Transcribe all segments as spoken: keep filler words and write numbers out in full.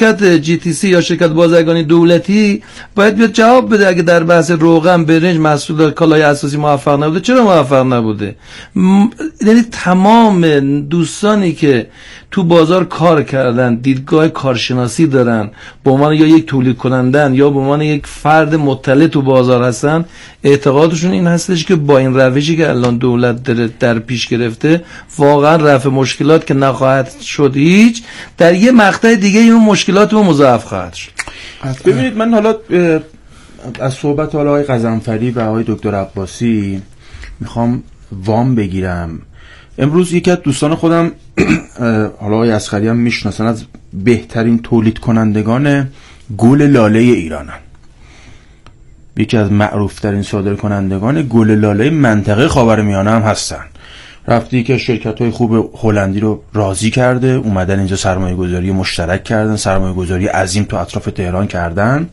شرکت جی تی سی یا شرکت بازرگانی دولتی باید بیاد جواب بده اگه در بحث روغن، برنج، محصول کالای اساسی موفق نبوده چرا موفق نبوده. م... یعنی تمام دوستانی که تو بازار کار کردن، دیدگاه کارشناسی دارن، به عنوان یا یک تولید کنندن یا به عنوان یک فرد مطلع تو بازار هستن، اعتقادشون این هستش که با این روشی که الان دولت در, در پیش گرفته واقعا رفع مشکلات که نخواهد شد هیچ، در یه مقطع دیگه این مشکلات رو مضاعف خواهد شد. ببینید من حالا از صحبت حالا آقای غضنفری و آقای دکتر عباسی میخوام وام بگیرم. امروز یکی از دوستان خودم حالا آقای اصغری هم میشناسن، از بهترین تولید کنندگان گل لاله ایرانن، یکی از معروف ترین صادر کنندگان گل لاله منطقه خاورمیانه هم هستن. رفتی که شرکت های خوب هلندی رو راضی کرده، اومدن اینجا سرمایه گذاری مشترک کردن، سرمایه گذاری عظیم تو اطراف تهران کردن،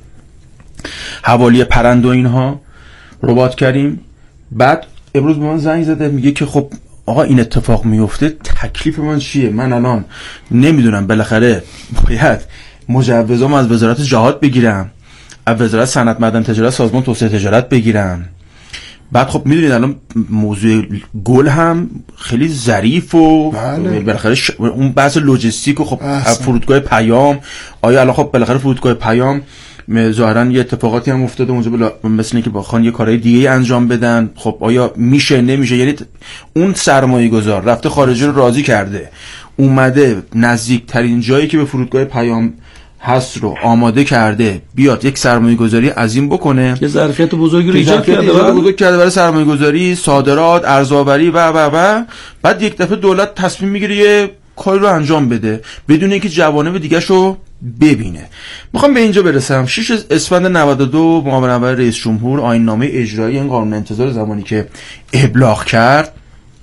حوالی پرند و اینها رباط کردیم. بعد امروز به من زنگ زده میگه که خب آقا این اتفاق میفته، تکلیف من چیه؟ من الان نمیدونم، بالاخره باید مجوزام از وزارت جهاد بگیرم، از وزارت صنعت معدن تجارت سازمان توسعه تجارت بگیرم. بعد خب میدونید الان موضوع گل هم خیلی ظریف و بله. بالاخره ش... اون بحث لوجستیک و خب فرودگاه پیام، آیا الان خب بالاخره فرودگاه پیام ظاهرا یه اتفاقاتی هم افتاده اونجا، بلا... مثل اینکه بخوان یه کارهای دیگه انجام بدن، خب آیا میشه نمیشه؟ یعنی اون سرمایه گذار رفته خارجی رو راضی کرده، اومده نزدیک ترین جایی که به فرودگاه پیام هست رو آماده کرده بیاد یک سرمایه گذاری عظیم بکنه، یه ظرفیت بزرگی رو ایجاد کرده بزرگ کرده برای سرمایه گذاری، صادرات، ارزآوری و و و بعد یک دفعه دولت تصمیم میگیره یه کاری رو انجام بده بدون اینکه جوانب دیگه‌شو ببینه. میخوام به اینجا برسم. شش اسفند نود و دو معاون اول رئیس جمهور آیین نامه اجرایی این قانون انتظار زمانی که ابلاغ کرد،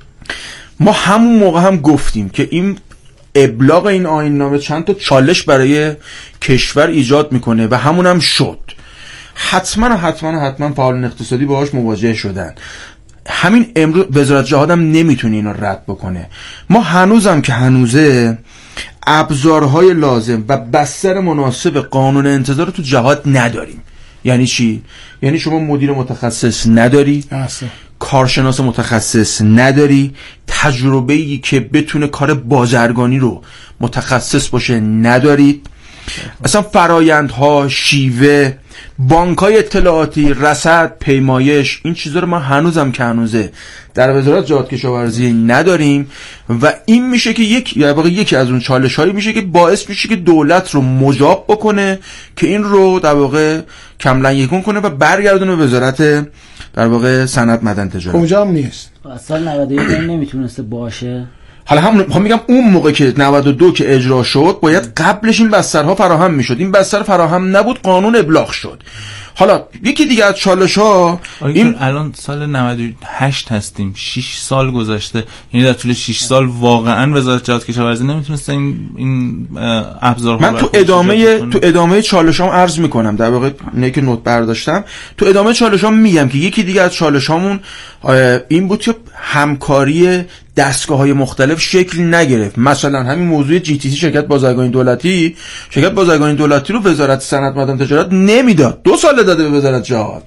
ما همون موقع هم گفتیم که این ابلاغ این آیین نامه چند تا چالش برای کشور ایجاد میکنه و همون هم شد. حتما حتما حتما فعالان اقتصادی باهاش مواجه شدن. همین امروز وزارت جهاد هم نمیتونه اینو رد بکنه. ما هنوزم که هنوزه ابزارهای لازم و بستر مناسب قانون انتظار تو جهاد نداریم. یعنی چی؟ یعنی شما مدیر متخصص نداری، اصلا کارشناس متخصص نداری، تجربه‌ای که بتونه کار بازرگانی رو متخصص باشه ندارید، اصلا فرایندها، شیوه، بانک‌های اطلاعاتی، رصد، پیمایش، این چیزا رو ما هنوزم که هنوزه در وزارت جهاد کشاورزی نداریم و این میشه که یک یا واقعا یکی از اون چالش‌هایی میشه که باعث میشه که دولت رو مجاب بکنه که این رو در واقع کاملا یکون کنه و برگردونه به وزارت در واقع صنعت معدن تجارت. کجا هم نیست. اصلا نود و یک نمیتونسته باشه. حالا هم میخوام میگم اون موقع که نود و دو که اجرا شد باید قبلش این بسترها فراهم میشد. این بستر فراهم نبود، قانون ابلاغ شد. حالا یکی دیگه از چالش‌ها این الان سال نود و هشت هستیم، شش سال گذشته، یعنی در طول شش سال واقعا وزارت جهاد کشاورزی نمیتونسته این این ابزارها. من تو ادامه تو ادامه چالشام عرض میکنم، در واقع اینه که نوت برداشتم، تو ادامه چالشام میگم که یکی دیگه از چالشامون این بود که همکاری دستگاه‌های مختلف شکل نگرفت. مثلا همین موضوع جی تی سی، شرکت بازرگانی دولتی، شرکت بازرگانی دولتی رو وزارت صنعت معدن تجارت نمیداد، دو سال داده به وزارت جهاد.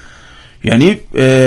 یعنی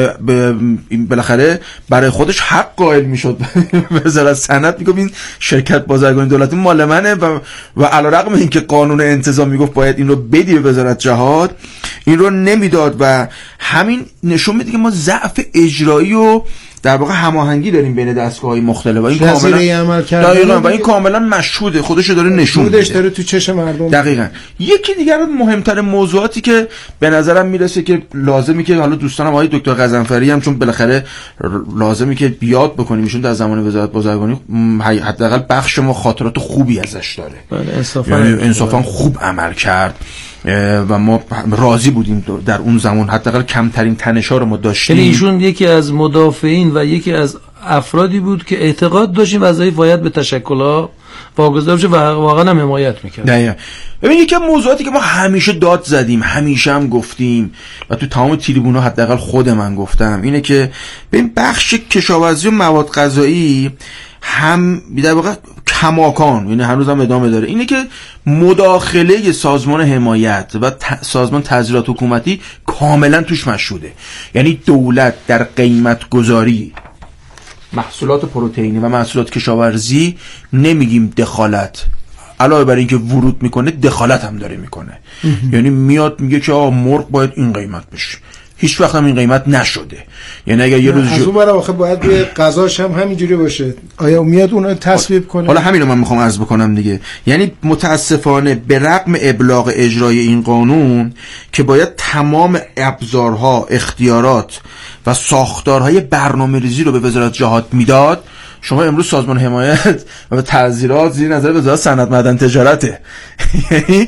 بالاخره برای خودش حق قائل میشد وزارت صنعت، میگفت این شرکت بازرگانی دولتی مال منه و و علیرغم اینکه قانون انتظام میگفت باید این رو بدی به وزارت جهاد، این رو نمیداد و همین نشون میده که ما ضعف اجرایی و در واقع هماهنگی داریم بین دستگاه‌های مختلف و این کاملا عمل کردن و این کاملا مشهوده، خودش داره نشون میده، خودش داره تو چشم مردم. دقیقاً. یکی دیگر مهمتر موضوعاتی که به نظرم میرسه که لازمی که حالا دوستانم آقای دکتر غضنفری هم چون بالاخره لازمی که بیاد بکنیم، ایشون در زمان وزارت بازرگانی حداقل بخش ما خاطرات خوبی ازش داره. بله انصافا یعنی انصافا خوب عمل کرد و ما راضی بودیم در اون زمان، حداقل کمترین تنش‌ها رو ما داشتیم. یعنی ایشون یکی از مدافعین و یکی از افرادی بود که اعتقاد داشتیم وظایف باید به تشکل‌ها واگذار بشه و واقعا هم حمایت می‌کرد. نه ببین یکی از موضوعاتی که ما همیشه داد زدیم، همیشه هم گفتیم و تو تمام تریبون‌ها حداقل خود من گفتم، اینه که ببین بخش کشاورزی و مواد غذایی هم در واقع کماکان، یعنی هنوزم ادامه داره، اینه که مداخله سازمان حمایت و ت... سازمان تسهیلات حکومتی کاملا توش مشهوده. یعنی دولت در قیمت گذاری محصولات پروتئینی و محصولات کشاورزی نمیگیم دخالت، علاوه بر اینکه ورود میکنه دخالت هم داره میکنه. یعنی میاد میگه که آقا مرغ باید این قیمت بشه، هیچ وقت هم این قیمت نشده. یعنی اگر یه روز از اون برای واقع باید به غذاش هم همینجوری باشه، آیا میاد اون رو تصویب کنه؟ حالا همین رو من میخوام عرض بکنم دیگه. یعنی متاسفانه به رغم ابلاغ اجرای این قانون که باید تمام ابزارها، اختیارات و ساختارهای برنامه‌ریزی رو به وزارت جهاد میداد، شما امروز سازمان حمایت و تسهیلات زیر نظر وزارت صنعت معدن تجارته. یعنی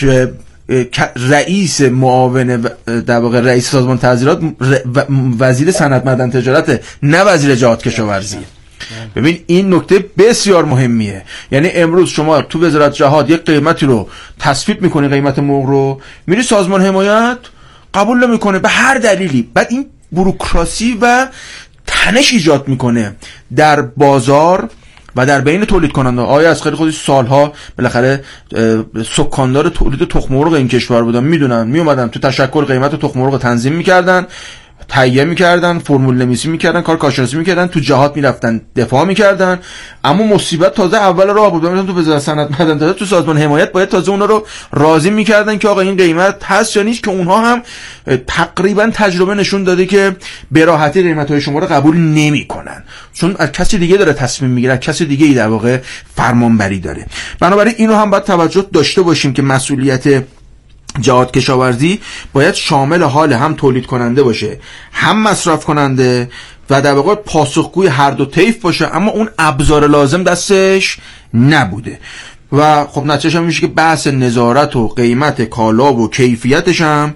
رئیس معاون در واقع رئیس سازمان تسهیلات وزیر صنعت معدن تجارته، نه وزیر جهاد کشاورزی. ببین این نکته بسیار مهمیه. یعنی امروز شما تو وزارت جهاد یک قیمتی رو تصویب میکنی، قیمت مرغ رو، میری سازمان حمایت قبول نمیکنه به هر دلیلی. بعد این بوروکراسی و تنش ایجاد میکنه در بازار و در بین تولید کننده. آیا از خیلی خودی سالها بالاخره سکاندار تولید تخم مرغ این کشور بودن، میدونن، میومدن تو تشکل قیمت تخم مرغ تنظیم میکردن، تهیه میکردن، فرمول نویسی میکردن، کار کارشناسی میکردن، تو جهات میرفتن دفاع میکردن. اما مصیبت تازه اول راه بود. مثلا تو وزارت صنعت معدن تجارت، تو سازمان حمایت باید تازه اونا رو راضی میکردن که آقا این قیمت هست یا نیست، که اونها هم تقریبا تجربه نشون داده که به راحتی قیمت‌های شما رو قبول نمیکنن، چون از کسی دیگه داره تصمیم میگیره، از کسی دیگه ای در واقع فرمانبری داره. بنابراین اینو هم باید توجه داشته باشیم که مسئولیت جهاد کشاورزی باید شامل حال هم تولید کننده باشه، هم مصرف کننده، و در واقع پاسخگوی هر دو طیف باشه، اما اون ابزار لازم دستش نبوده. و خب نتیجهش هم میشه که بحث نظارت و قیمت کالا و کیفیتش هم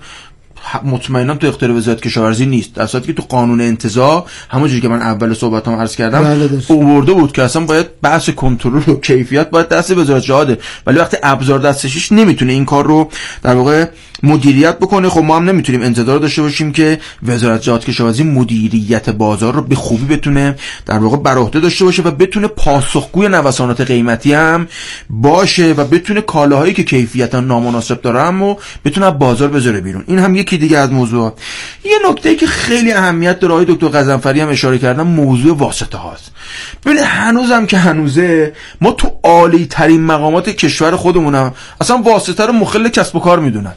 مطمئنم تو اختیار وزارت کشاورزی نیست، در صورتی که تو قانون انتزاع همونجوری که من اول صحبتام عرض کردم آورده بود که اصلا باید بحث کنترل و کیفیت باید دست وزارت جهاده، ولی وقتی ابزار دستشش نمیتونه این کار رو در واقع مدیریت بکنه. خب ما هم نمیتونیم انتظار داشته باشیم که وزارت جهاد کشاورزی مدیریت بازار رو به خوبی بتونه در واقع بر عهده داشته باشه و بتونه پاسخگوی نوسانات قیمتی هم باشه و بتونه کالاهایی که کیفیتا نامناسب داره هم بتونه بازار بذاره بیرون. این هم یکی دیگه از موضوعات. یه نکته‌ای که خیلی اهمیت داره، آقای دکتر غضنفری هم اشاره کردن، موضوع واسطه هاست. ببینید هنوزم که هنوزه ما تو عالی ترین مقامات کشور خودمونم اصلا واسطه رو مخل کسب و کار میدونن.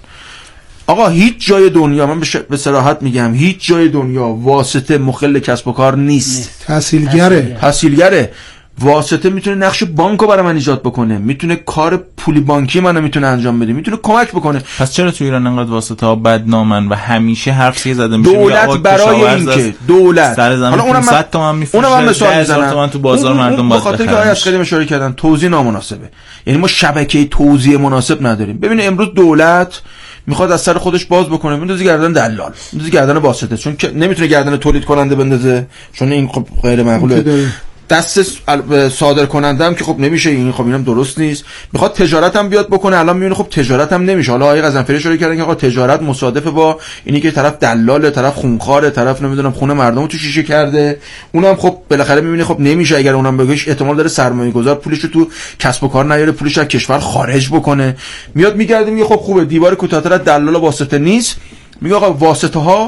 آقا هیچ جای دنیا، من به صراحت میگم، هیچ جای دنیا واسطه مخل کسب و کار نیست. تسهیلگره. تسهیلگره. واسطه میتونه نقش بانکو برای من ایجاد بکنه، میتونه کار پولی بانکی منو میتونه انجام بده، میتونه کمک بکنه. پس چرا تو ایران انقدر واسطه ها بدنامن و همیشه حرفی زده میشه دولت برای اینکه دولت حالا اونم صد تومن میفروشه، اونم مثال میزنم تومن تو بازار اون مردم باز بخاطر که آیه از خیلی اشاره کردن توزیع نامناسبه. یعنی ما شبکه توزیع مناسب نداریم. ببینید امروز دولت میخواد از سر خودش باز بکنه، میندازه گردن دلال، میندازه گردن واسطه، چون نمیتونه گردن تولید کننده بندازه، چون این خب غیر معقوله. دست صادر کننده هم که خب نمیشه، این خب اینم درست نیست. میخواد تجارت هم بیاد بکنه، الان میبینه خب تجارت هم نمیشه. حالا آقای غضنفری اشاره کردن که آقا تجارت مصادفه با اینی که طرف دلاله، طرف خونخواره، طرف نمیدونم خونه مردم تو شیشه کرده. اونم خب بالاخره میبینه خب نمیشه، اگر اونم بگیش احتمال داره سرمایه گذار پولشو تو کسب و کار نیاره، پولش از کشور خارج بکنه. میاد میگرده میگه خب خوبه دیوار کوتاه‌تر دلال واسطه نیست، میگه آقا واسطه ها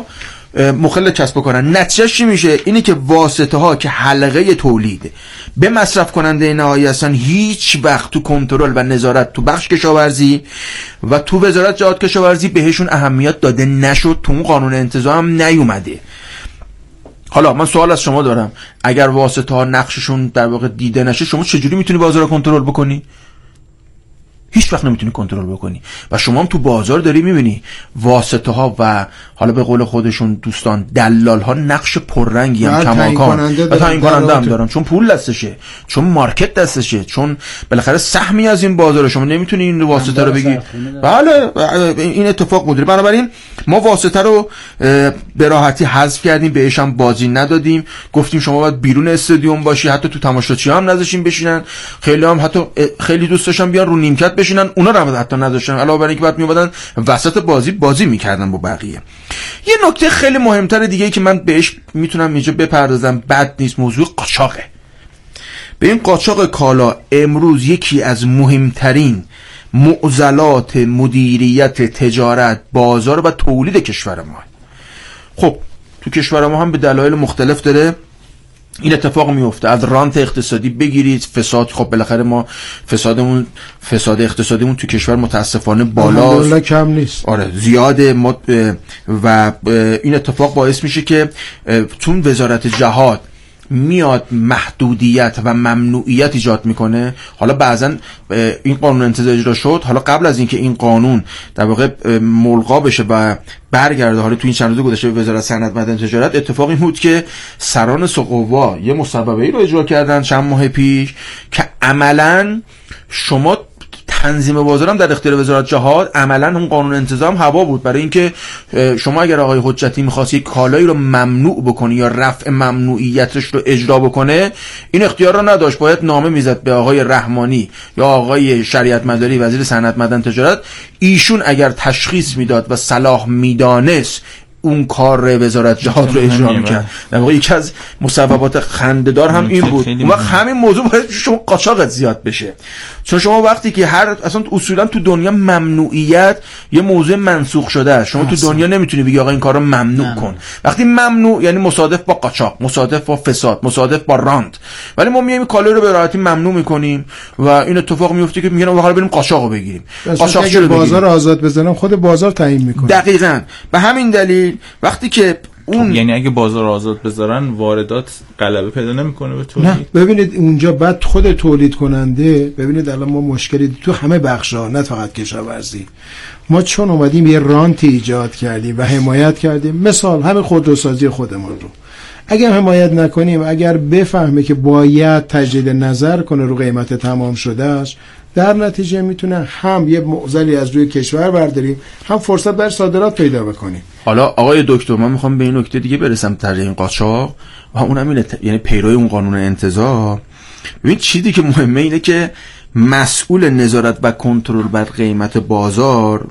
مخل کسب کنن. نتیجه چی میشه؟ اینی که واسطه ها که حلقه تولید به مصرف کننده نهایی هستن، هیچ وقت تو کنترل و نظارت تو بخش کشاورزی و تو وزارت جهاد کشاورزی بهشون اهمیت داده نشد، تو اون قانون انتزاع هم نیومده. حالا من سوال از شما دارم، اگر واسطه ها نقششون در واقع دیده نشه، شما چجوری میتونی بازار رو کنترل بکنی؟ هیچ وقت نمیتونی کنترل بکنی. و شما هم تو بازار داری میبینی واسطه ها و حالا به قول خودشون دوستان دلال ها نقش پررنگی هم کماکان و تعیین کننده هم دارن، چون پول دستشه، چون مارکت دستشه، چون بالاخره سهمی از این بازار. شما نمیتونی این واسطه رو بگی بله این اتفاق مدیره. بنابراین ما واسطه رو به راحتی حذف کردیم، بهش هم بازی ندادیم، گفتیم شما باید بیرون استادیوم باشی، حتی تو تماشاچی هم نذاشیم بشینن. خیلی هم حتی خیلی دوست داشتن بیان رو نیمکت بشینن، اونا رو حتی نذاشتن، علاوه بر اینکه بعد میومدن وسط بازی بازی میکردن با بقیه. یه نکته خیلی مهمتر دیگه ای که من بهش میتونم اینجا بپردازم، بد نیست، موضوع قاچاقه. به این قاچاق کالا امروز یکی از مهمترین معضلات مدیریت تجارت بازار و تولید کشور ما. خب تو کشور ما هم به دلایل مختلف داره این اتفاق میفته. از رانت اقتصادی بگیرید، فساد، خب بالاخره ما فسادمون فساد اقتصادیمون تو کشور متاسفانه بالاست، کم نیست، آره زیاده. ما و این اتفاق باعث میشه که چون وزارت جهاد میاد محدودیت و ممنوعیت ایجاد میکنه. حالا بعضا این قانون انتزاع اجرا شد، حالا قبل از اینکه این قانون در واقع ملغا بشه و برگرده، حالا تو این چند روز گذشته به وزارت صنعت معدن تجارت اتفاقی بود که سران سقوا یه مصوبه ای رو اجرا کردن چند ماه پیش که عملاً شما تنظیم بازار هم در اختیار وزارت جهاد، عملاً اون قانون انتظام هوا بود برای اینکه شما اگر آقای حجتی می‌خواستی کالایی رو ممنوع بکنی یا رفع ممنوعیتش رو اجرا بکنه، این اختیار رو نداشت. باید نامه میزد به آقای رحمانی یا آقای شریعت مداری وزیر صنعت معدن تجارت. ایشون اگر تشخیص میداد و صلاح میدانست اون کار وزارت جهاد رو اجرا میکرد. در واقع یکی از مصوبات خنده‌دار هم این بود. اون وقت همین موضوع باید شما قاچاقت زیاد بشه، چون شما وقتی که هر اصلا اصولا تو دنیا ممنوعیت یه موضوع منسوخ شده است. شما تو دنیا نمیتونی بگی آقا این کارو ممنوع کن. وقتی ممنوع یعنی مصادف با قاچاق، مصادف با فساد، مصادف با راند. ولی ما میایم کالای رو به راحتی ممنوع میکنیم و این اتفاق میفته که میگن آقا بریم قاچاقو بگیریم. قاچاق چرا بازار آزاد بزنم؟ خود بازار تعیین میکنه. دقیقاً. به همین دلیل وقتی که اون یعنی اگه بازار آزاد بذارن واردات غلبه پیدا نمیکنه به تولید. نه ببینید اونجا بعد خود تولید کننده، ببینید الان ما مشکلی تو همه بخشا نه فقط کشاورزی، ما چون اومدیم یه رانت ایجاد کردیم و حمایت کردیم. مثال همین خودروسازی خودمون رو اگر حمایت نکنیم، اگر بفهمه که باید تجدید نظر کنه رو قیمت تمام شدهش، در نتیجه میتونه هم یه معضلی از روی کشور برداریم، هم فرصت بر صادرات پیدا بکنیم. حالا آقای دکتر من میخوام به این نکته دیگه برسم در این قاچاق و اونم اینه، یعنی پیروی اون قانون انتزاع. ببین چیزی که مهمه اینه که مسئول نظارت و کنترل بر قیمت بازار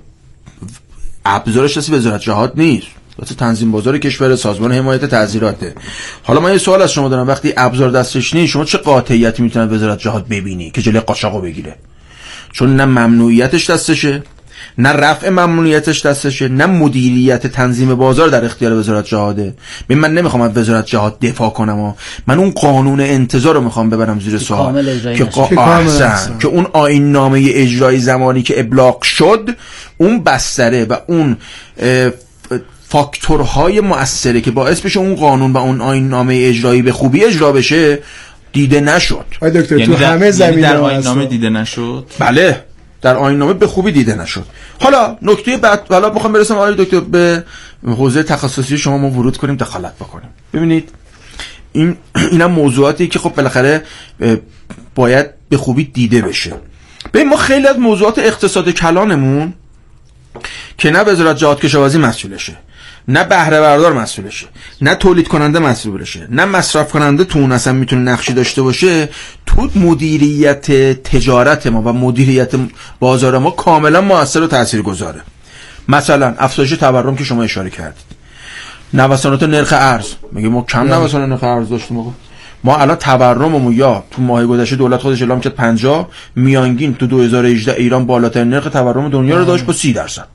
ابزارش دست وزارت جهاد نیست، واسه تنظیم بازار کشور، سازمان حمایت تعزیراته. حالا من یه سوال از شما دارم، وقتی ابزار دستش نیست شما چه قاطعیتی میتونن وزارت جهاد ببینی که جلوی قاچاقو بگیره؟ چون نه ممنوعیتش دستشه، نه رفع ممنوعیتش دستشه، نه مدیریت تنظیم بازار در اختیار وزارت جهاده. ببین من نمیخوام از وزارت جهاد دفاع کنم و من اون قانون انتزاع رو میخوام ببرم زیر سوال که قا... احسن که اون آیین نامه اجرایی زمانی که ابلاغ شد اون بستره و اون اه... فاکتورهای مؤثره که باعث بشه اون قانون و اون آیین نامه اجرایی به خوبی اجرا بشه دیده نشد. آی دکتر یعنی تو در... همه زمینه‌ها یعنی در آیین نامه دیده نشد؟ بله در آیین نامه به خوبی دیده نشد. حالا نکته بعد، حالا میخوام برسم آقای دکتر به حوزه تخصصی شما ما ورود کنیم، دخالت بکنیم. ببینید این اینا موضوعاتی که خب بالاخره باید به خوبی دیده بشه. ببین ما خیلی از موضوعات اقتصاد کلانمون که نه وزارت جهاد کشاورزی مسئولشه، نه بهره بردار مسئولشه، نه تولید کننده مسئولشه، نه مصرف کننده تو اون اصلا میتونه نقشی داشته باشه، تو مدیریت تجارت ما و مدیریت بازار ما کاملا مؤثر و تاثیرگذاره. مثلا افزایش تورم که شما اشاره کردید، نوسانات نرخ ارز، میگه ما کم نوسان نرخ ارز داشتیم. ما ما الان تورممون یا تو ماه گذشته دولت خودش اعلام کرد پنجاه، میانگین تو دو هزار و هجده ایران بالاترین نرخ تورم دنیا رو داشت با سی درصد.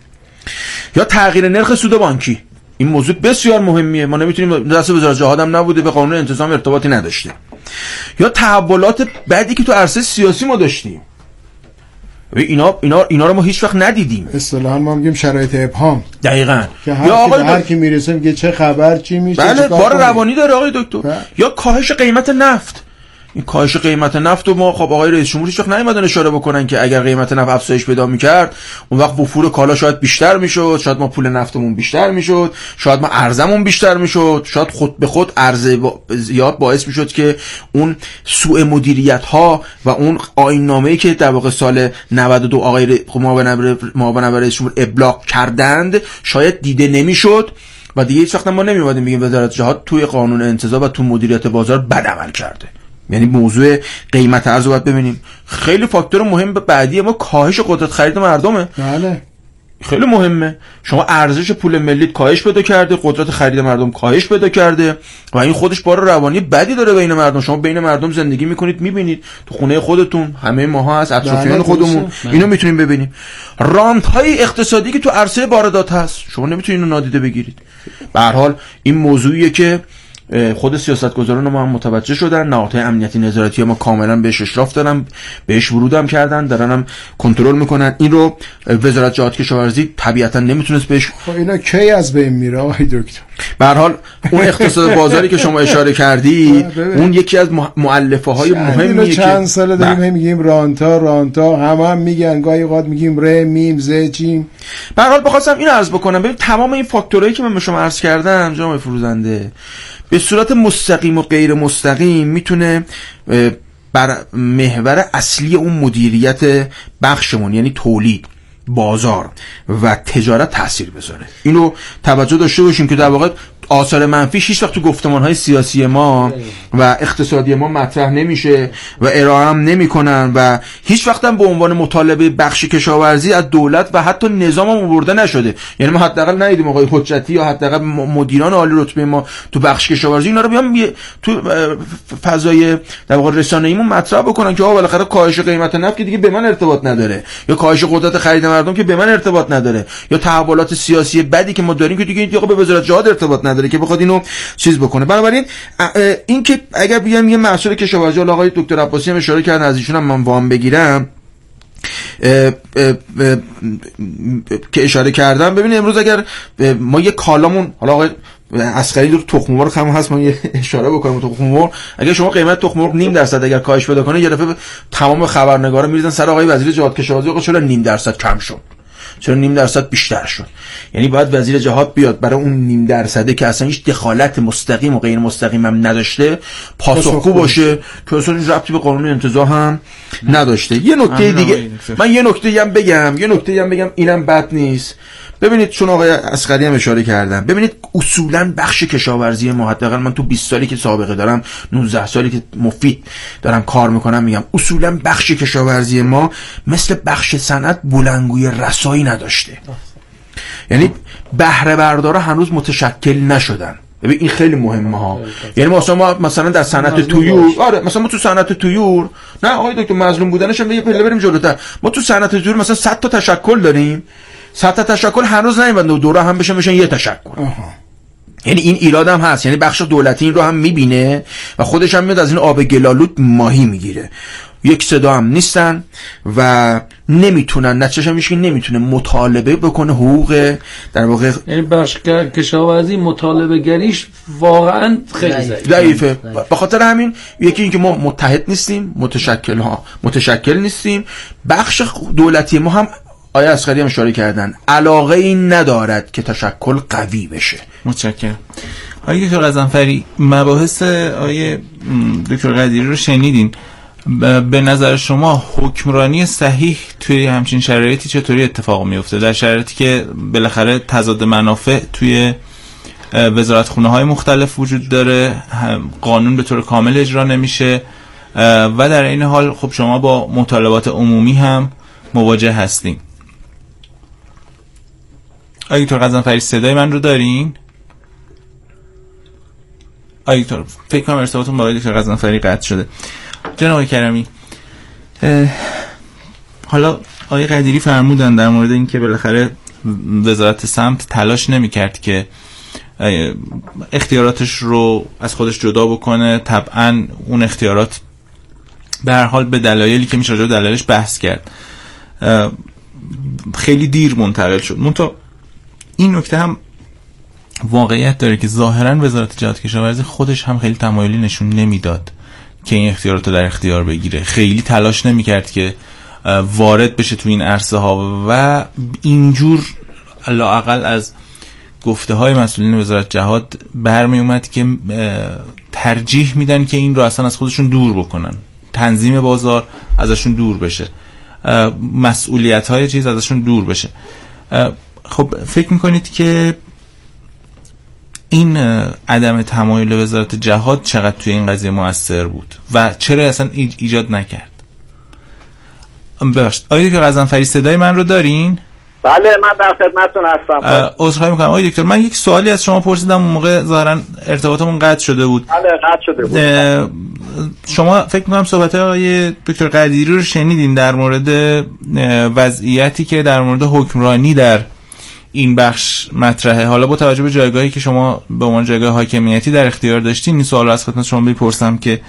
یا تغییر نرخ سود بانکی، این موضوع بسیار مهمیه، ما نمیتونیم، دست وزارت جهاد هم نبوده، به قانون انتظام ارتباطی نداشته. یا تحولات بعدی که تو عرصه سیاسی ما داشتیم، اینا اینا اینا رو ما هیچ وقت ندیدیم. اصطلاحاً ما میگیم شرایط ابهام. دقیقاً. یا آقای هر کی میرسه میگه چه خبر، چی میشه، بله بار روانی داره آقای دکتر. یا کاهش قیمت نفت، این کاهش قیمت نفت و ما خب آقای رئیس جمهور هیچ وقت نیومدن اشاره بکنن که اگر قیمت نفت افزایش پیدا میکرد اون وقت وفور کالا شاید بیشتر میشد، شاید ما پول نفتمون بیشتر میشد، شاید ما ارزمون بیشتر میشد، شاید خود به خود عرضه زیاد باعث میشد که اون سوء مدیریت ها و اون آیین نامه‌ای که در واقع سال نود و دو آقای معاون رئیس جمهور ابلاغ کردند شاید دیده نمیشد و دیگه هیچ وقت ما نمیومدیم بگیم وزارت جهاد توی قانون انتزاع و تو مدیریت بازار بد عمل کرده. یعنی موضوع قیمت ارز رو باید ببینیم. خیلی فاکتور مهم بعدی ما کاهش قدرت خرید مردمه. بله خیلی مهمه. شما ارزش پول ملی کاهش پیدا کرده، قدرت خرید مردم کاهش پیدا کرده و این خودش بار روانی بدی داره بین مردم. شما بین مردم زندگی میکنید، میبینید تو خونه خودتون، همه ماها از اطرافیان خودمون اینو میتونیم ببینیم. رانت های اقتصادی که تو عرصه واردات هست شما نمیتونید اینو نادیده بگیرید. به هر حال این موضوعیه که خود سیاستگزاران ما هم متوجه شدن، نهادهای امنیتی نظارتی ما کاملا بهش اشراف دارن، بهش ورودم کردن، دارنم کنترل میکنن. این رو وزارت جهاد کشاورزی طبیعتا نمیتونست بهش. خب اینا کی از بین میره آقای دکتر؟ به هر حال اون اقتصاد بازاری که شما اشاره کردی اون یکی از مؤلفه های مهمیه که چند سال داریم هم میگیم رانتا رانتا، همه هم میگن، گاهی اوقات میگیم ر میم ز چیم. به هر حال بخواستم اینو عرض بکنم، ببین تمام این فاکتورایی که من به شما عرض کردم جناب فروزنده به صورت مستقیم و غیر مستقیم میتونه بر محور اصلی اون مدیریت بخشمون یعنی تولید، بازار و تجارت تاثیر بذاره. اینو توجه داشته باشیم که در واقع آثار منفیش هیچ وقت تو گفتمان‌های سیاسی ما و اقتصادی ما مطرح نمیشه و ارائه هم نمیکنن و هیچ وقت هم به عنوان مطالبه بخش کشاورزی از دولت و حتی نظام هم آورده نشده. یعنی ما حداقل ندیدیم آقای حجتی یا حداقل مدیران عالی رتبه ما تو بخش کشاورزی اینا رو بیان تو فضای در واقع رسانه‌ایمون مطرح بکنن که آقا بالاخره کاهش قیمت نفت که دیگه به من ارتباط نداره، یا کاهش قدرت خرید مردم که به من ارتباط نداره، یا تحولات سیاسی بدی که ما داریم که دیگه آقا به وزارت جهاد ارتباط نداره که بخواد اینو چیز بکنه. بنابراین این که اگر بیام یه مسئله کشاورزی آقای دکتر عباسی هم اشاره کردن، از ایشون هم من وام بگیرم اه اه اه که اشاره کردم، ببینید امروز اگر ما یه کالامون، حالا آقای عسکری دور تخم مرغ هم هست، ما یه اشاره بکنم تخم مرغ، اگر شما قیمت تخم مرغ نیم درصد اگر کاهش پیدا کنه، یه دفعه تمام خبرنگارا میریزن سر آقای وزیر جهاد کشاورزی، آقا چرا نیم درصد کم شد، چرا نیم درصد بیشتر شد. یعنی باید وزیر جهاد بیاد برای اون نیم درصده که اصلا هیچ دخالت مستقیم و غیر مستقیم هم نداشته پاسخگو باشه که اصلا این ربطی به قانون انتزاع هم نداشته. یه نکته دیگه من یه نکته هم بگم یه نکته هم بگم اینم بد نیست. ببینید چون آقای عسکری هم اشاره کردن، ببینید اصولا بخش کشاورزی ما، حداقل من تو بیست سالی که سابقه دارم، نوزده سالی که مفید دارم کار میکنم، میگم اصولا بخش کشاورزی ما مثل بخش صنعت بلندگوی رسایی نداشته. یعنی بهره بردارا هنوز متشکل نشدن. ببین این خیلی مهمه ها. یعنی مثلا ما مثلا در صنعت تویور، آره مثلا ما تو صنعت تویور، نه آقای دکتر مظلوم بودنش هم یه پله بریم جلوتر، ما تو صنعت تویور مثلا صد تا تشکل داریم، صد تا تشکل هنوز نمیبنده و دوره هم بشه میشن یه تشکل. یعنی این ایراد هم هست. یعنی بخش دولتی این رو هم میبینه و خودش هم میاد از این آب گلالود ماهی میگیره. یک صدا هم نیستن و نمیتونن، نتیجهش هم میشه نمیتونه مطالبه بکنه حقوق در واقع. یعنی بخش کشاورزی مطالبه گریش واقعا خیلی ضعیفه. به خاطر همین یکی این که ما متحد نیستیم، متشکل ها متشکل نیستیم. بخش دولتی ما هم آیا عسکری هم اشاره کردن علاقه این ندارد که تشکل قوی بشه. متشکرم. آقای دکتر غضنفری، مباحث آقای دکتر قدیری رو شنیدین. به نظر شما حکمرانی صحیح توی همچین شرایطی چطوری اتفاق میفته؟ در شرایطی که بالاخره تضاد منافع توی وزارتخونه های مختلف وجود داره، قانون به طور کامل اجرا نمیشه و در این حال خب شما با مطالبات عمومی هم مواجه هستین. آقای دکتر غضنفری صدای من رو دارین؟ آقای دکتر فکر کنم ارتباطتون با آقای دکتر غضنفری قطع شده. جناب کرمی، حالا آقای قدیری فرمودن در مورد اینکه بالاخره وزارت سمت تلاش نمی‌کرد که اختیاراتش رو از خودش جدا بکنه. طبعا اون اختیارات به هر حال به دلایلی که میشه راجع به دلایلش بحث کرد خیلی دیر منتقل شد. منتها این نکته هم واقعیت داره که ظاهرا وزارت جهاد کشاورزی خودش هم خیلی تمایلی نشون نمیداد که این اختیارات رو در اختیار بگیره. خیلی تلاش نمی‌کرد که وارد بشه تو این عرصه ها و اینجور لااقل از گفته های مسئولین وزارت جهاد برمی اومد که ترجیح میدن که این رو اصلا از خودشون دور بکنن، تنظیم بازار ازشون دور بشه، مسئولیت های چیز ازشون دور بشه. خب فکر میکنید که این عدم تمایل وزارت جهاد چقدر توی این قضیه مؤثر بود و چرا اصلا ایجاد نکرد؟ ببخشید آقای دکتر غضنفری صدای من رو دارین؟ بله من در خدمتتون هستم. عذرخواهی میکنم آقای دکتر، من یک سوالی از شما پرسیدم اون موقع ظاهرا ارتباطمون قطع شده بود. بله قطع شده بود. شما فکر میکنم صحبت آقای دکتر قدیری رو شنیدین در مورد وضعیتی که در مورد حکمرانی در این بخش مطرحه. حالا با توجه به جایگاهی که شما به عنوان جایگاه حاکمیتی در اختیار داشتین، این سوال رو از خدمت شما بپرسم که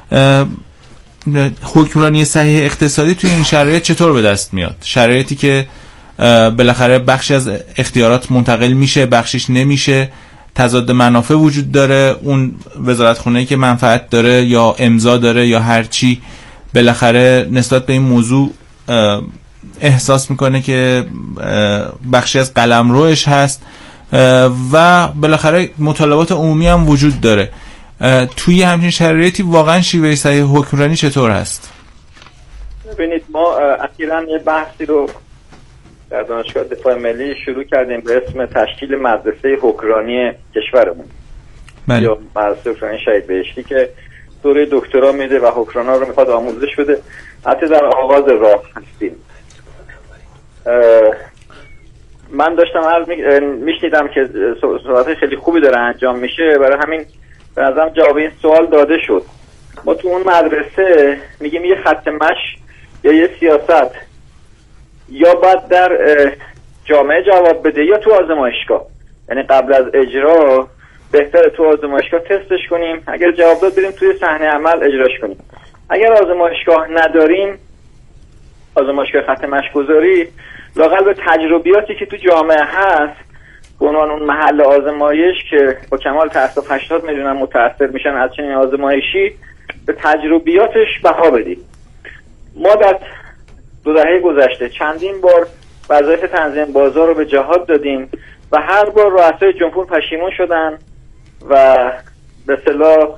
حکمرانی صحیح اقتصادی توی این شرایط چطور به دست میاد؟ شرایطی که بالاخره بخشی از اختیارات منتقل میشه، بخشیش نمیشه، تضاد منافع وجود داره، اون وزارتخونه‌ای که منفعت داره یا امضا داره یا هر چی بالاخره نسبت به این موضوع احساس میکنه که بخشی از قلمروش هست و بالاخره مطالبات عمومی هم وجود داره. توی همچین شرایطی واقعا شیوه صحیح حکمرانی چطور هست؟ ببینید ما اخیراً یه بحثی رو در دانشگاه دفاع ملی شروع کردیم به اسم تشکیل مدرسه حکمرانی کشورمون. بله. یا مدرسه حکمرانی شهید بهشتی که دوره دکترا میده و حکمرانا رو میخواد آموزش بده. حتی در آغاز راه هستیم. من داشتم عرض میشنیدم که صحبت خیلی خوبی داره انجام میشه، برای همین به نظرم جواب این سوال داده شد. ما تو اون مدرسه میگیم یه خط مشی یا یه سیاست یا باید در جامعه جواب بده یا تو آزمایشگاه، یعنی قبل از اجرا بهتره تو آزمایشگاه تستش کنیم، اگر جواب داد بریم توی صحنه عمل اجراش کنیم. اگر آزمایشگاه نداریم، آزمایشگاه خط مشی گذاری، لااقل به تجربیاتی که تو جامعه هست به عنوان اون محل آزمایش که با کمال تأسف هشتاد میلیون متأثر میشن از چنین آزمایشی، به تجربیاتش بها بدیم. ما در دو دهه گذشته چندین بار وظایف تنظیم بازار رو به جهاد دادیم و هر بار رؤسای جمهور پشیمون شدن و به اصطلاح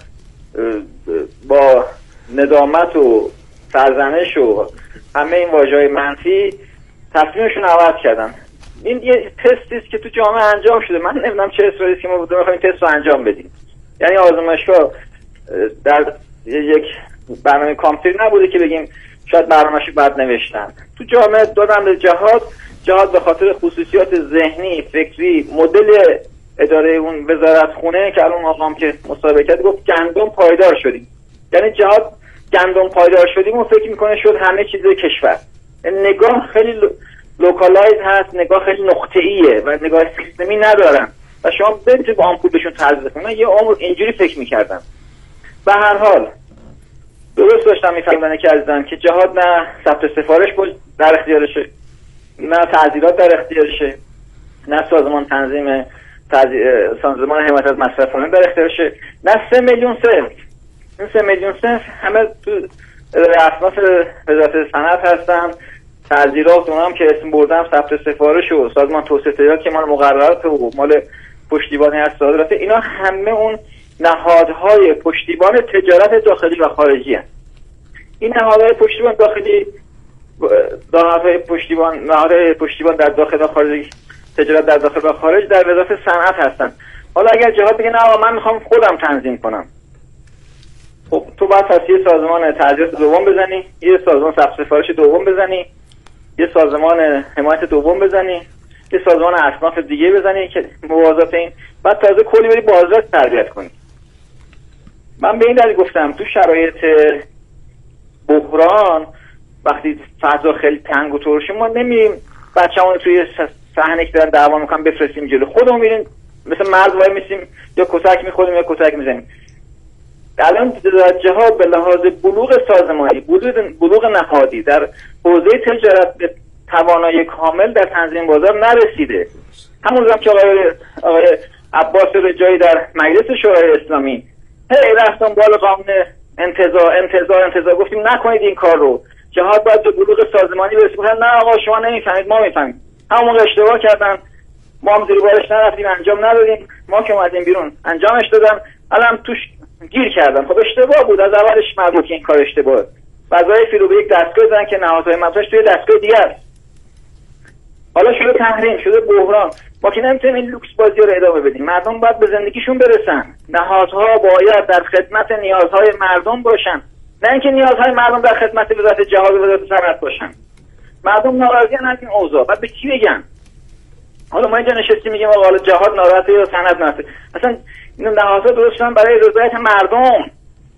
با ندامت و سرزنش و همه این واژه‌های منفی تصمیمشون عوض کردن. این یه تستی است که تو جامعه انجام شده. من نمیدونم چه اصراری است که ما بودیم بخوایم تست رو انجام بدیم. یعنی آزمایشگاه در یک برنامه کامپیوتری نبوده که بگیم شاید برنامه‌شو بد نوشتن. تو جامعه دادن به جهاد، جهاد به خاطر خصوصیات ذهنی، فکری، مدل اداره اون وزارتخونه که الان آقام که مسابقه کرد گفت گندم پایدار شدیم. یعنی جهاد گندم پایدار شدیم و فکر میکنه شد همه چیز کشور. نگاه خیلی لوکالایز هست، نگاه خیلی نقطه‌ایه و نگاه سیستمی ندارن و شما ببینید با آمپول بهشون تزریق کنید. من یه عمر اینجوری فکر میکردم. به هر حال درست داشتم میفهمیدن که عزیزان که جهاد نه ثبت سفارش در اختیارشه، نه تعزیرات در اختیارشه، نه سازمان تنظیم سازمان حمایت از مصرفانه در اختیارشه، نه سه میلیون صرف. این سه میلیون صرف همه تو اسناف وزارت صنعت هستن. تعزیرات اونام که اسم بردم، ثبت سفارش و سازمان توسعه تجارت که مال مقررات و مال پشتیبانی از صادرات، اینا همه اون نهادهای پشتیبان تجارت داخلی و خارجی هست. این نهادهای پشتیبان داخلی، نهادهای پشتیبان نهادهای پشتیبان در داخل و خارج تجارت در داخل و خارج در وزارت صنعت هستن. حالا اگر جهاد بگه نه من میخوام خودم تنظیم کنم، خب تو باید پس یه سازمان تعزیرات دوم بزنی، یه سازمان ثبت سفارش دوم بزنی، یه سازمان حمایت دوم بزنی، یه سازمان اصناف دیگه بزنی که موازات این، بعد تازه کلی بری بازار تربیت کنی. من به این دلیل گفتم تو شرایط بحران وقتی فضا خیلی تنگ و ترشه ما نمیریم بچه‌مون توی صحنه که دارن دعوا میکنن بفرستیم جلو، خودمون میریم مثل مرد وای میسیم یا کتک میخوریم یا کتک میزنیم. الان جهاد به لحاظ بلوغ سازمانی، بلوغ نهادی در حوزه تجارت به توانایی کامل در تنظیم بازار نرسیده. همون روزم که آقای آقای عباس رجایی در مجلس شورای اسلامی هی رفتن بالا قانون انتزاع انتزاع انتزاع گفتیم نکنید این کار رو، جهاد باید به بلوغ سازمانی برسه. نه آقا شما نمیفهمید، ما میفهمیم. همون موقع اشتباه کردن، ما هم زیر بارش نرفتیم، انجام ندادیم. ما که اومدیم بیرون انجامش دادن، الان توش گیر کردن. خب اشتباه بود، از اولش معلومه که این کار اشتباهه. وظایفی رو به یک دستگاه دادن که نهادهای مدرسه توی دستگاه دیگه است. حالا شده تحریم، شده بحران، ما که نمیتونیم این لوکس بازی رو ادامه بدیم. مردم باید به زندگیشون برسن. نهادها باید در خدمت نیازهای مردم باشن، نه اینکه نیازهای مردم در خدمت وزارت جهاد و وزارت صنعت باشن. مردم ناراضیان از این اوضاع. بعد به کی بگن؟ حالا ما اینجا نشستیم میگیم آقا جهاد ناراحته یا صنعت ناراحته. اصلا این نهادها درست شدن برای رضایت مردم.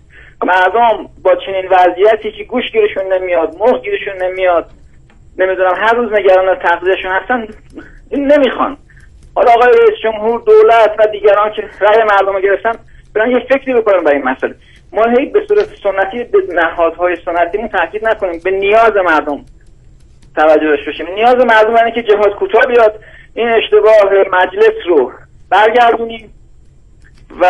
مردم با چنین وضعیتی که گوش گیرشون نمیاد، مخ گیرشون نمیاد، نمیدونم هر روز نگران تغذیه‌شون هستن، این نمیخوان. حالا آقای رئیس جمهور، دولت و دیگران که رأی مردم رو گرفتن برن یه فکری بکنن برای این مسئله. ما هی به صورت سنتی به نهادهای سنتیمون تاکید نکنیم، به نیاز مردم توجه داشته باشیم. نیاز مردم اینه که جهاد کوتاه بیاد، این اشتباه مجلس رو برگردونیم و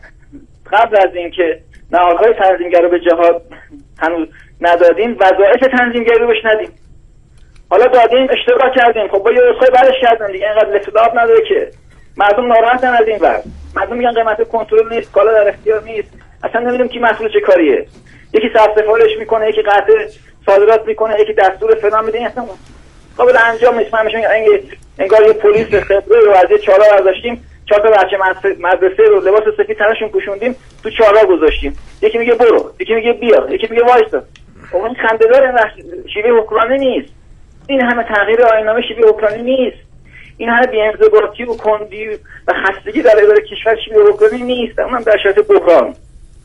قبل از اینکه نهادهای تنظیمگر رو به جهاد هنوز ندادیم، وظایف تنظیمگری رو بهش ندیم. حالا دادیم، اشتباه کردیم، خب با یه عذرخواهی برش کردیم دیگه، اینقدر لطف نداره که مردم ناراحتن از این ور. مردم میگن قیمت کنترل نیست، کالا در اختیار نیست، اصلا نمیدونم کی مسئول چه کاریه. یکی سخت سفارش میکنه، یکی قطع صادرات میکنه، یکی دستور فلان میده، اصلا قابل انجام نیست. من میشم انگار یه پلیس خبره رو از یه چهارراه برداشتیم، چهار تا بچه مدرسه رو لباس سفید تنشون پوشوندیم، تو چهارراه گذاشتیم. یکی میگه برو، یکی میگه بیا، یکی میگه وایسا. خب این خنده‌دار شیوه حکمرانی نیست. این همه تغییر آیین‌نامه شیوه حکمرانی نیست. این همه بی‌انضباطی و کندی و خستگی در اداره کشور شیوه حکمرانی نیست. اونم در شرایط بحران.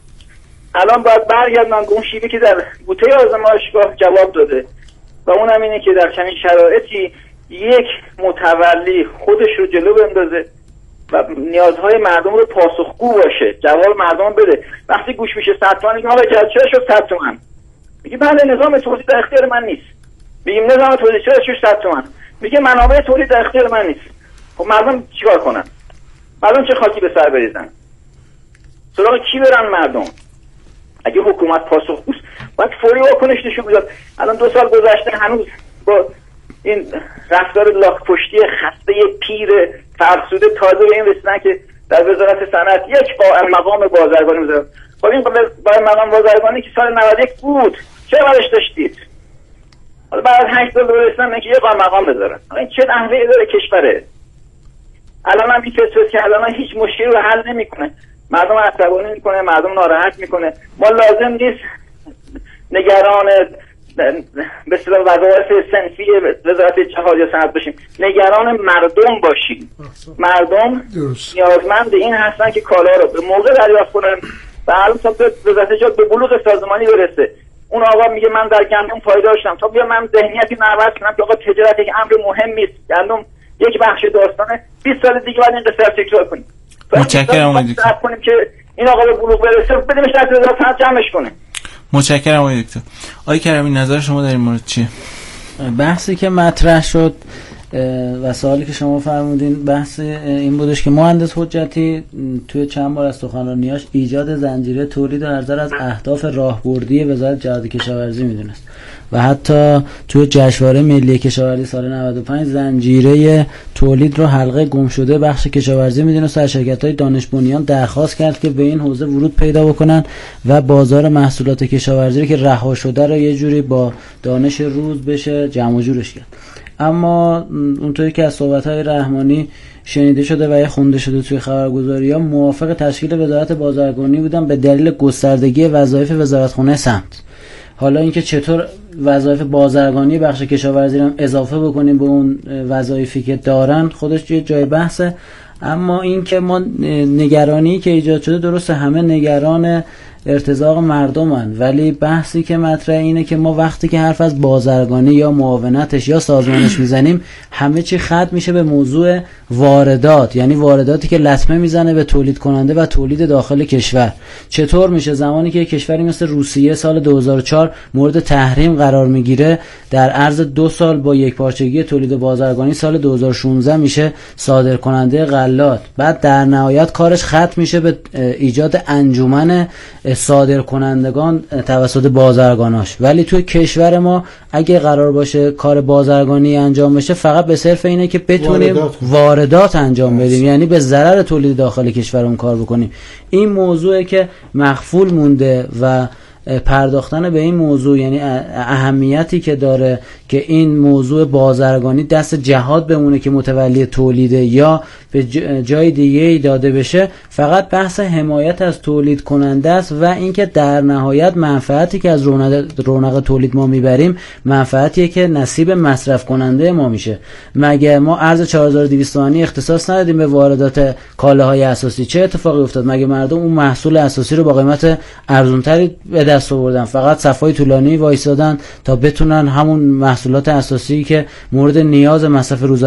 الان باید برگردن به اون شیوه که در بوته آزمایشگاه جواب داده و اونم اینه که در چنین شرایطی یک متولی خودش رو جلو بندازه و نیازهای مردم رو پاسخگو باشه، جواب مردم بده. وقتی گوش میشه صد تومن میگه آقا جد چرا شد صد تومن؟ میگه بله نظام تولید در اختیار من نیست. میگیم نظام تولید چرا شد صد تومن؟ میگه منابع تولید در اختیار من نیست. خب مردم چیکار کنن؟ مردم چه خاکی به سر بریزن؟ سراغ کی برن مردم؟ اگه حکومت پاسخگوست باید فوری واکنش نشون بده. الان دو سال گذشته هنوز با این رفتار لاک پشتی خسته پیر فرسوده تازه به این رسیدن که در وزارت صنعت یک قائم مقام بازرگانی بذارن. خب این قائم مقام بازرگانی که سال نود و یک بود چه برش داشتید؟ حالا بعد از هشت سال رسیدن که یک قائم مقام بذارن. این چه نحوه اداره کشوره؟ الان هم این فسفس که الان هیچ مشکلی رو حل نمیکنه. مردم عصبانی میکنه، مردم ناراحت میکنه. ما لازم نیست نگران به اصطلاح وظایف صنفی وزارت جهاد یا صنعت باشیم، نگران مردم باشیم. مردم نیازمند این هستن که کالا رو به موقع دریافت کنن و الان تا وزارت جهاد به بلوغ سازمانی برسه. اون آقا میگه من در گندم پایدار شدم، تا بیا من ذهنیتی نعوض کنم که آقا تجارت یک امر مهمی است، گندم یک بخش داستانه، بیست سال دیگه بعد این قصه رو تکرار کنیم. متشکرم آقای دکتر. کنیم که این آقا به بلوغ برسه، بدیمش از وزارت صنعت جمعش کنه. متشکرم آقای دکتر. آقای کریمی نظر شما در این مورد چیه؟ بحثی که مطرح شد و سوالی که شما فرمودین بحث این بودش که مهندس حجتی توی چند بار از سخنرانیاش ایجاد زنجیره تولید و عرضه از اهداف راهبردی وزارت جهاد کشاورزی میدونست و حتی توی جشنواره ملی کشاورزی سال نود و پنج زنجیره تولید رو حلقه گم شده بخش کشاورزی میدونست و از شرکت‌های دانش بنیان درخواست کرد که به این حوزه ورود پیدا بکنن و بازار محصولات کشاورزی رو که رها شده رو یه جوری با دانش روز بشه جمع و جورش کرد. اما اونطوری که از صحبت‌های رحمانی شنیده شده و خونده شده توی خبرگزاری‌ها موافق تشکیل وزارت بازرگانی بودن به دلیل گستردگی وظایف وزارتخانه سمت. حالا اینکه چطور وظایف بازرگانی بخش کشاورزی رو اضافه بکنیم به اون وظایفی که دارن خودش یه جای بحثه. اما اینکه ما نگرانی که ایجاد شده درسته، همه نگران ارتزاق مردمن، ولی بحثی که مطرح اینه که ما وقتی که حرف از بازرگانی یا معاونتش یا سازمانش میزنیم همه چی ختم میشه به موضوع واردات، یعنی وارداتی که لطمه میزنه به تولید کننده و تولید داخل کشور. چطور میشه زمانی که کشوری مثل روسیه سال دو هزار و چهار مورد تحریم قرار میگیره در عرض دو سال با یک پارچگی تولید بازرگانی سال دو هزار و شانزده میشه صادر کننده غلات، بعد در نهایت کارش ختم میشه به ایجاد انجمن صادر کنندگان توسط بازرگاناش. ولی توی کشور ما اگه قرار باشه کار بازرگانی انجام بشه فقط به صرف اینه که بتونیم واردات, واردات انجام بدیم، یعنی به ضرر تولید داخل کشور اون کار بکنیم. این موضوعه که مخفول مونده و پرداختن به این موضوع، یعنی اهمیتی که داره که این موضوع بازرگانی دست جهاد بمونه که متولی تولیده یا به جای دیگه داده بشه، فقط بحث حمایت از تولید کننده است و اینکه در نهایت منفعتی که از رونق, رونق تولید ما میبریم منفعتیه که نصیب مصرف کننده ما میشه. مگه ما ارز چهار هزار و دویست تومانی اختصاص ندادیم به واردات کالاهای اساسی؟ چه اتفاقی افتاد؟ مگه مردم اون محصول اساسی رو با قیمت ارزانتری به دست آوردن، فقط صفای طولانی وایسادن تا بتونن همون محصولات اساسی که مورد نیاز مصرف روزانه